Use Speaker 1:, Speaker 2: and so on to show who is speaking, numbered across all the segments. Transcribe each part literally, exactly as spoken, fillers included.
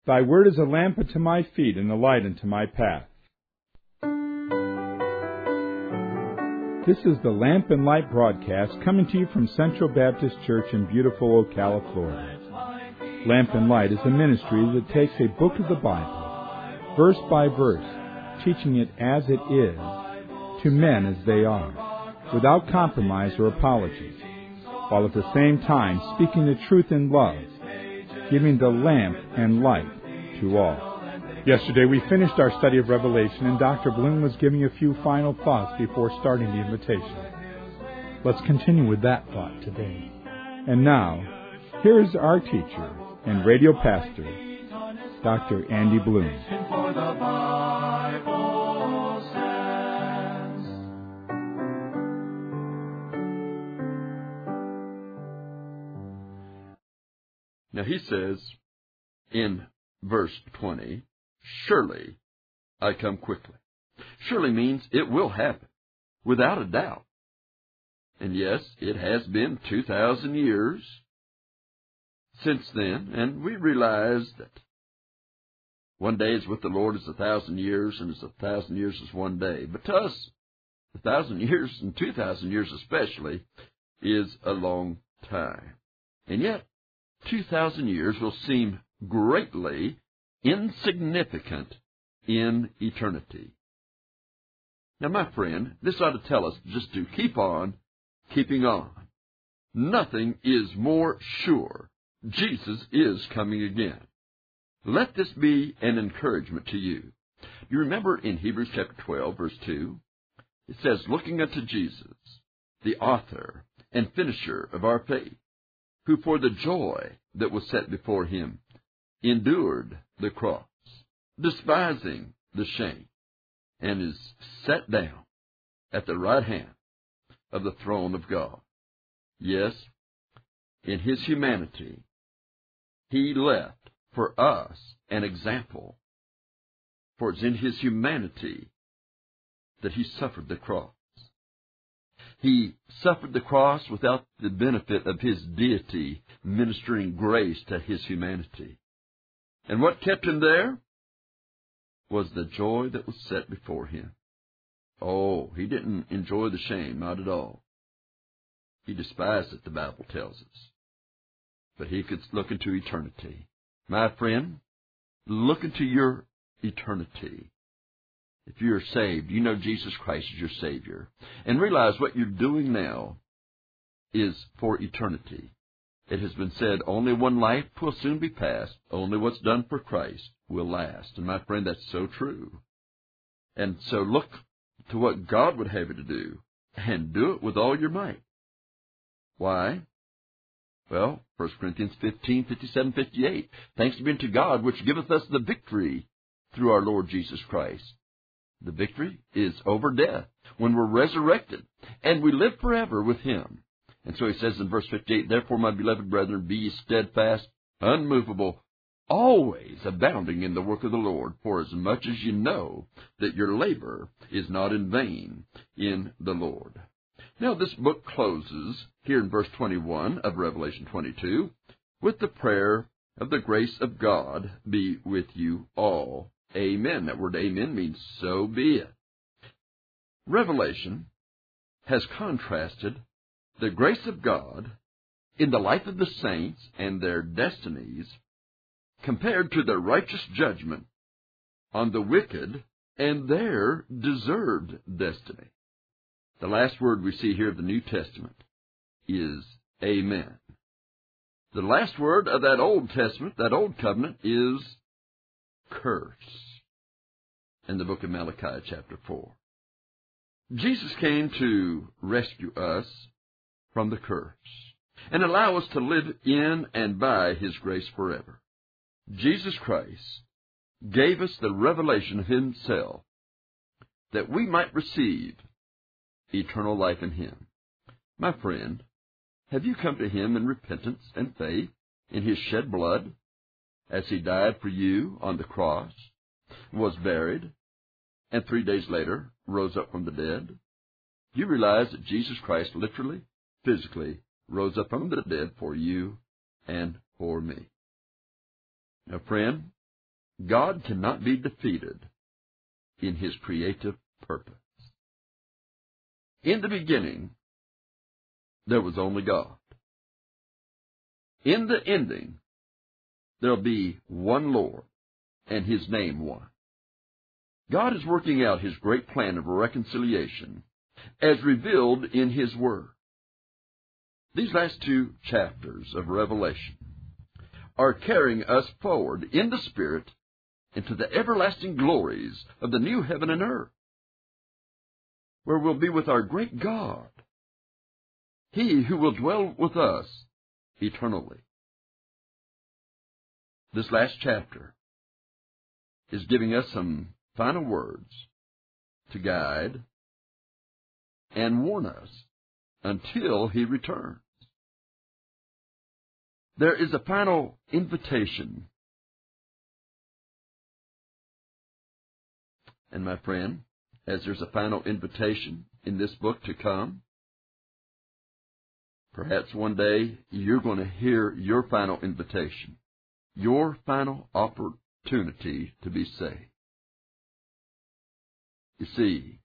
Speaker 1: Thy word is a lamp unto my feet and a light unto my path. This is the Lamp and Light broadcast coming to you from Central Baptist Church in beautiful Ocala, Florida. Lamp and Light is a ministry that takes a book of the Bible, verse by verse, teaching it as it is, to men as they are, without compromise or apology, while at the same time speaking the truth in love, giving the lamp and light to all. Yesterday we finished our study of Revelation, and Doctor Bloom was giving a few final thoughts before starting the invitation. Let's continue with that thought today. And now, here is our teacher and radio pastor, Doctor Andy Bloom.
Speaker 2: Now he says in verse twenty, surely I come quickly. Surely means it will happen, without a doubt. And yes, it has been two thousand years since then, and we realize that one day is with the Lord as a thousand years, and as a thousand years is one day. But to us, a thousand years, and two thousand years especially, is a long time. And yet, two thousand years will seem greatly insignificant in eternity. Now, my friend, this ought to tell us just to keep on keeping on. Nothing is more sure. Jesus is coming again. Let this be an encouragement to you. You remember in Hebrews chapter twelve, verse two, it says, looking unto Jesus, the author and finisher of our faith, who for the joy that was set before him endured the cross, despising the shame, and is set down at the right hand of the throne of God. Yes, in his humanity, he left for us an example, for it's in his humanity that he suffered the cross. He suffered the cross without the benefit of his deity ministering grace to his humanity. And what kept him there was the joy that was set before him. Oh, he didn't enjoy the shame, not at all. He despised it, the Bible tells us. But he could look into eternity. My friend, look into your eternity. If you're saved, you know Jesus Christ is your Savior. And realize what you're doing now is for eternity. It has been said, only one life will soon be passed. Only what's done for Christ will last. And my friend, that's so true. And so look to what God would have you to do, and do it with all your might. Why? Well, First Corinthians fifteen, fifty-seven, fifty-eight. Thanks be unto God, which giveth us the victory through our Lord Jesus Christ. The victory is over death when we're resurrected, and we live forever with him. And so he says in verse fifty-eight, therefore, my beloved brethren, be ye steadfast, unmovable, always abounding in the work of the Lord, for as much as you know that your labor is not in vain in the Lord. Now, this book closes here in verse twenty-one of Revelation twenty-two with the prayer of the grace of God be with you all. Amen. That word amen means so be it. Revelation has contrasted the grace of God in the life of the saints and their destinies compared to the righteous judgment on the wicked and their deserved destiny. The last word we see here of the New Testament is amen. The last word of that Old Testament, that Old Covenant, is curse in the book of Malachi chapter four. Jesus came to rescue us from the curse and allow us to live in and by his grace forever. Jesus Christ gave us the revelation of himself that we might receive eternal life in him. My friend, have you come to him in repentance and faith in his shed blood as he died for you on the cross, was buried, and three days later rose up from the dead? Do you realize that Jesus Christ literally, physically, rose up from the dead for you and for me? Now, friend, God cannot be defeated in His creative purpose. In the beginning, there was only God. In the ending, there'll be one Lord, and His name one. God is working out His great plan of reconciliation as revealed in His Word. These last two chapters of Revelation are carrying us forward in the Spirit into the everlasting glories of the new heaven and earth, where we'll be with our great God, He who will dwell with us eternally. This last chapter is giving us some final words to guide and warn us until He returns. There is a final invitation. And my friend, as there's a final invitation in this book to come, perhaps one day you're going to hear your final invitation, your final opportunity to be saved. You see,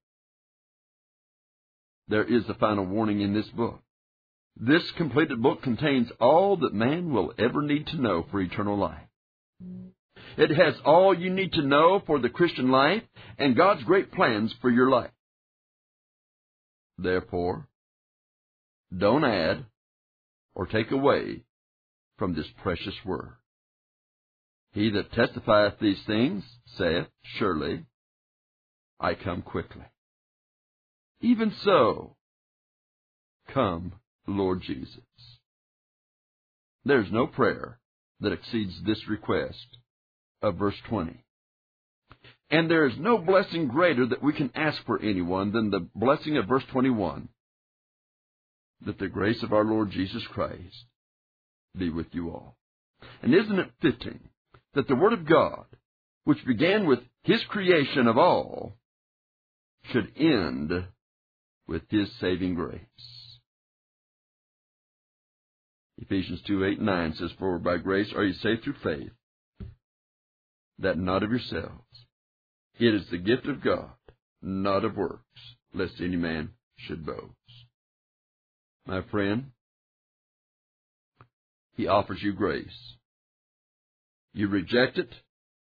Speaker 2: there is a final warning in this book. This completed book contains all that man will ever need to know for eternal life. It has all you need to know for the Christian life and God's great plans for your life. Therefore, don't add or take away from this precious word. He that testifieth these things saith, Surely I come quickly. Even so, come, Lord Jesus. There's no prayer that exceeds this request of verse twenty. And there is no blessing greater that we can ask for anyone than the blessing of verse twenty-one, that the grace of our Lord Jesus Christ be with you all. And isn't it fitting that the Word of God, which began with His creation of all, should end with His saving grace? Ephesians two, eight, and nine says, For by grace are ye saved through faith, that not of yourselves. It is the gift of God, not of works, lest any man should boast. My friend, He offers you grace. You reject it,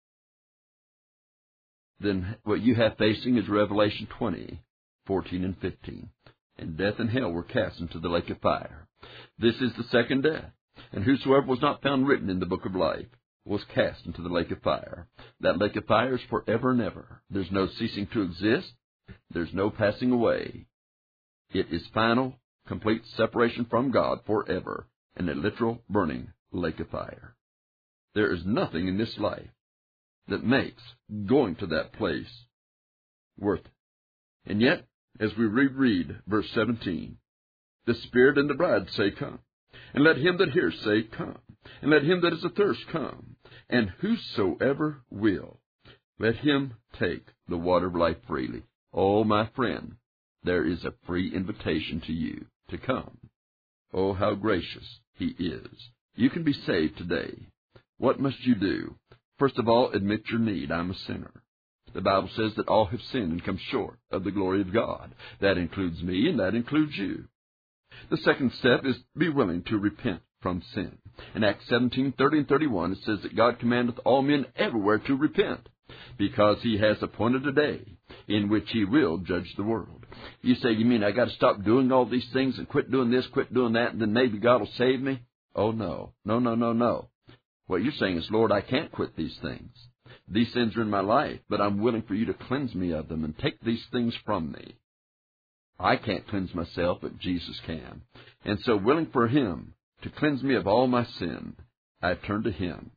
Speaker 2: then what you have facing is Revelation twenty, fourteen and fifteen. And death and hell were cast into the lake of fire. This is the second death. And whosoever was not found written in the book of life was cast into the lake of fire. That lake of fire is forever and ever. There's no ceasing to exist. There's no passing away. It is final, complete separation from God forever, and a literal burning lake of fire. There is nothing in this life that makes going to that place worth it. And yet, as we reread verse seventeen, the Spirit and the bride say, Come. And let him that hears say, Come. And let him that is athirst come. And whosoever will, let him take the water of life freely. Oh, my friend, there is a free invitation to you to come. Oh, how gracious He is. You can be saved today. What must you do? First of all, admit your need. I'm a sinner. The Bible says that all have sinned and come short of the glory of God. That includes me, and that includes you. The second step is be willing to repent from sin. In Acts seventeen, thirty and thirty-one, it says that God commandeth all men everywhere to repent, because He has appointed a day in which He will judge the world. You say, you mean I got to stop doing all these things and quit doing this, quit doing that, and then maybe God will save me? Oh, no. No, no, no, no. What you're saying is, Lord, I can't quit these things. These sins are in my life, but I'm willing for you to cleanse me of them and take these things from me. I can't cleanse myself, but Jesus can. And so, willing for Him to cleanse me of all my sin, I turn to Him.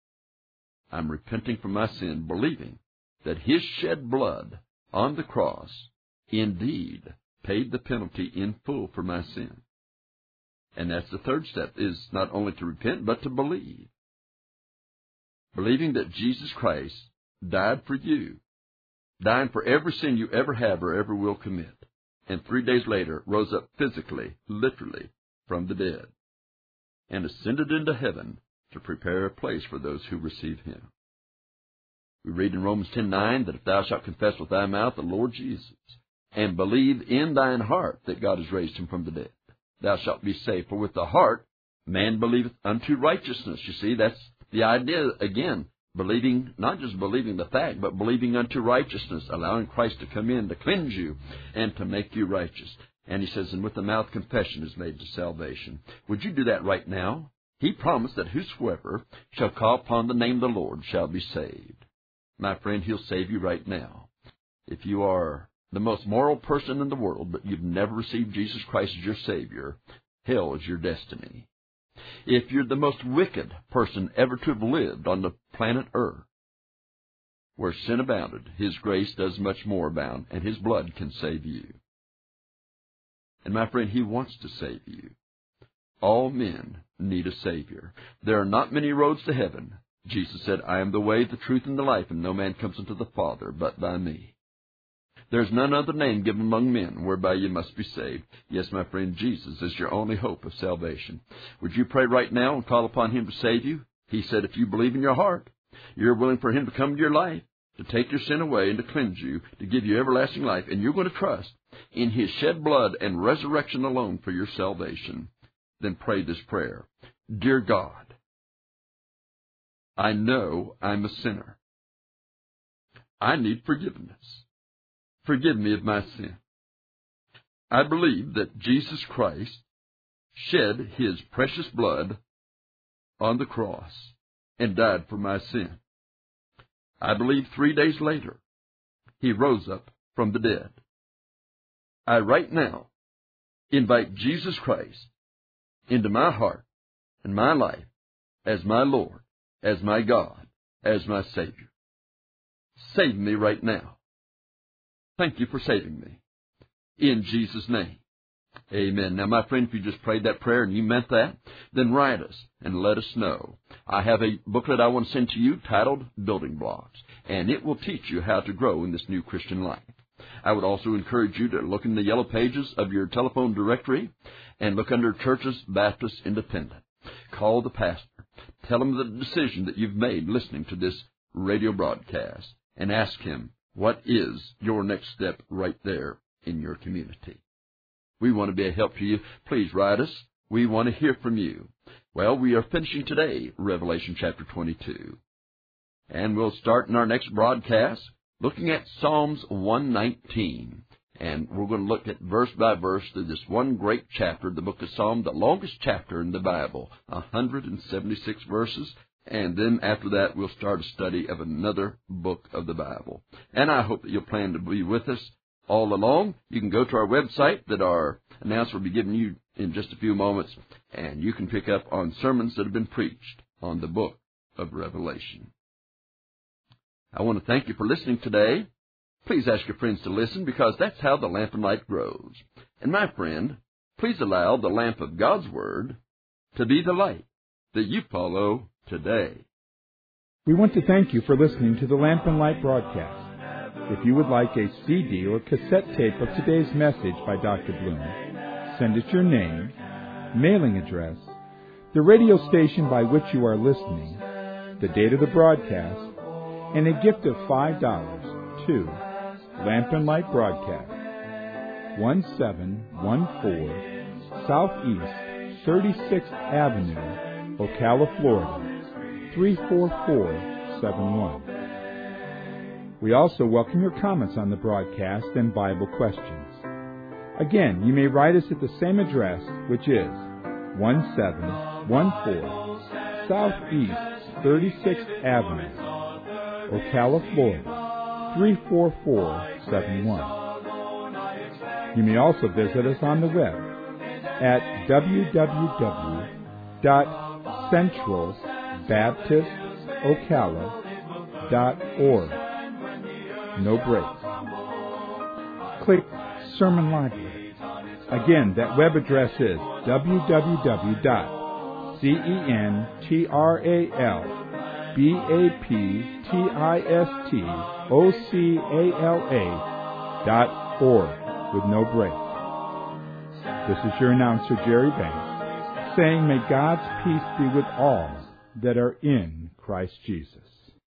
Speaker 2: I'm repenting from my sin, believing that His shed blood on the cross indeed paid the penalty in full for my sin. And that's the third step, is not only to repent, but to believe. Believing that Jesus Christ died for you, dying for every sin you ever have or ever will commit, and three days later rose up physically, literally, from the dead, and ascended into heaven to prepare a place for those who receive Him. We read in Romans ten nine that if thou shalt confess with thy mouth the Lord Jesus, and believe in thine heart that God has raised him from the dead, thou shalt be saved. For with the heart man believeth unto righteousness. You see, that's the idea, again, believing, not just believing the fact, but believing unto righteousness, allowing Christ to come in to cleanse you and to make you righteous. And he says, and with the mouth confession is made to salvation. Would you do that right now? He promised that whosoever shall call upon the name of the Lord shall be saved. My friend, he'll save you right now. If you are the most moral person in the world, but you've never received Jesus Christ as your Savior, hell is your destiny. If you're the most wicked person ever to have lived on the planet Earth, where sin abounded, his grace does much more abound, and his blood can save you. And my friend, he wants to save you. All men need a Savior. There are not many roads to heaven. Jesus said, I am the way, the truth, and the life, and no man comes unto the Father but by me. There is none other name given among men whereby you must be saved. Yes, my friend, Jesus is your only hope of salvation. Would you pray right now and call upon him to save you? He said if you believe in your heart, you're willing for him to come to your life, to take your sin away and to cleanse you, to give you everlasting life, and you're going to trust in his shed blood and resurrection alone for your salvation, then pray this prayer. Dear God, I know I'm a sinner. I need forgiveness. Forgive me of my sin. I believe that Jesus Christ shed his precious blood on the cross and died for my sin. I believe three days later he rose up from the dead. I right now invite Jesus Christ into my heart and my life as my Lord, as my God, as my Savior. Save me right now. Thank you for saving me. In Jesus' name, amen. Now, my friend, if you just prayed that prayer and you meant that, then write us and let us know. I have a booklet I want to send to you titled Building Blocks, and it will teach you how to grow in this new Christian life. I would also encourage you to look in the yellow pages of your telephone directory and look under Churches Baptist Independent. Call the pastor. Tell him the decision that you've made listening to this radio broadcast and ask him, what is your next step right there in your community? We want to be a help to you. Please write us. We want to hear from you. Well, we are finishing today Revelation chapter twenty-two. And we'll start in our next broadcast looking at Psalms one nineteen. And we're going to look at verse by verse through this one great chapter, the book of Psalms, the longest chapter in the Bible, one hundred seventy-six verses. And then after that, we'll start a study of another book of the Bible. And I hope that you'll plan to be with us all along. You can go to our website that our announcer will be giving you in just a few moments, and you can pick up on sermons that have been preached on the book of Revelation. I want to thank you for listening today. Please ask your friends to listen, because that's how the lamp and light grows. And my friend, please allow the lamp of God's Word to be the light that you follow today.
Speaker 1: We want to thank you for listening to the Lamp and Light broadcast. If you would like a C D or cassette tape of today's message by Doctor Bloom, send us your name, mailing address, the radio station by which you are listening, the date of the broadcast, and a gift of five dollars to Lamp and Light Broadcast, one seven one four Southeast thirty-sixth Avenue, Ocala, Florida, three four four seven one. We also welcome your comments on the broadcast and Bible questions. Again, you may write us at the same address, which is one seven one four Southeast thirty-sixth Avenue, Ocala, Florida, three four four seven one. You may also visit us on the web at w w w dot central baptist ocala dot org. No breaks. Click Sermon Library. Again, that web address is w w w dot central baptist ocala dot org with no breaks. This is your announcer, Jerry Banks, saying, may God's peace be with all that are in Christ Jesus.